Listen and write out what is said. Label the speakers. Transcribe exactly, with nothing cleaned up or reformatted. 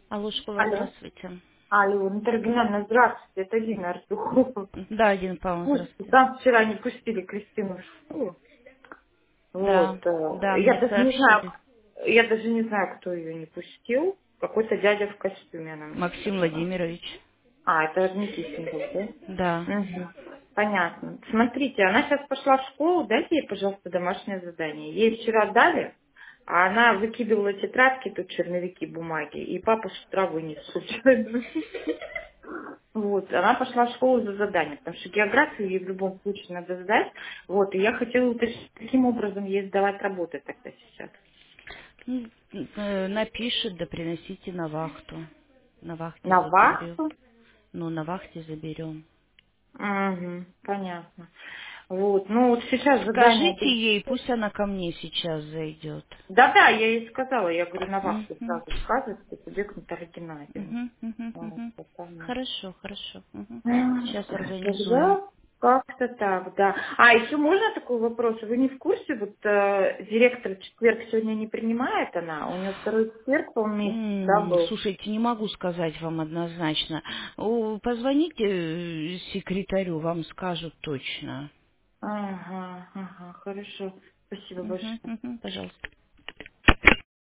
Speaker 1: Алло, школа,
Speaker 2: Алло.
Speaker 1: здравствуйте.
Speaker 2: Алло, Наталья Геннадьевна, здравствуйте, это Лина Артюхова.
Speaker 1: Да, Дина Павловна,
Speaker 2: Пусть
Speaker 1: здравствуйте.
Speaker 2: там вчера не пустили Кристину в школу.
Speaker 1: Да,
Speaker 2: Вот. э,
Speaker 1: да,
Speaker 2: Я
Speaker 1: мне
Speaker 2: даже не знаю,
Speaker 1: сообщили.
Speaker 2: я даже не знаю, кто ее не пустил. Какой-то дядя в костюме, она мне
Speaker 1: Максим
Speaker 2: сказала.
Speaker 1: Владимирович.
Speaker 2: А, это Никитин был, да?
Speaker 1: Да.
Speaker 2: Угу. Понятно. Смотрите, она сейчас пошла в школу, дайте ей, пожалуйста, домашнее задание. Ей вчера дали, а она выкидывала тетрадки, тут черновики бумаги, и папа с утра вынес случайно. Вот, она пошла в школу за задание, потому что географию ей в любом случае надо сдать. Вот, и я хотела уточнить, каким образом ей сдавать работы тогда сейчас.
Speaker 1: М, э, Напишет, да приносите на вахту. На вахте
Speaker 2: На
Speaker 1: заберем.
Speaker 2: вахту?
Speaker 1: Ну, на вахте заберем.
Speaker 2: Угу, понятно. Вот, ну вот сейчас задание...
Speaker 1: Скажите ей, пусть она ко мне сейчас зайдет.
Speaker 2: Да-да, я ей сказала, я говорю, на вахту
Speaker 1: Мгм.
Speaker 2: сразу сказывайте, тебе к Наталье Геннадьевне.
Speaker 1: Мгм, мгм,
Speaker 2: Вот,
Speaker 1: мгм.
Speaker 2: потому-
Speaker 1: Хорошо, хорошо. Мгм. Сейчас организуем.
Speaker 2: Тогда как-то так, да. А, еще можно такой вопрос? Вы не в курсе, вот э, директор в четверг сегодня не принимает она, у нее второй четверг, по месяц, да,
Speaker 1: М,
Speaker 2: был?
Speaker 1: Слушайте, не могу сказать вам однозначно. О, Позвоните э, секретарю, вам скажут точно.
Speaker 2: Ага, ага, хорошо. Спасибо
Speaker 1: Мгм,
Speaker 2: большое.
Speaker 1: мгм, пожалуйста.